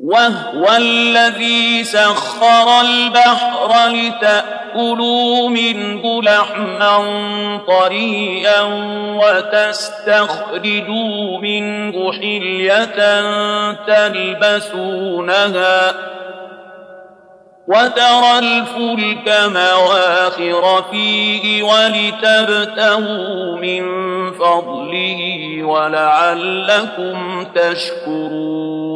وهو الذي سخر البحر لتأكلوا منه لحما طريا وتستخرجوا منه حلية تلبسونها وترى الفلك مواخر فيه ولتبتغوا من فضله ولعلكم تشكرون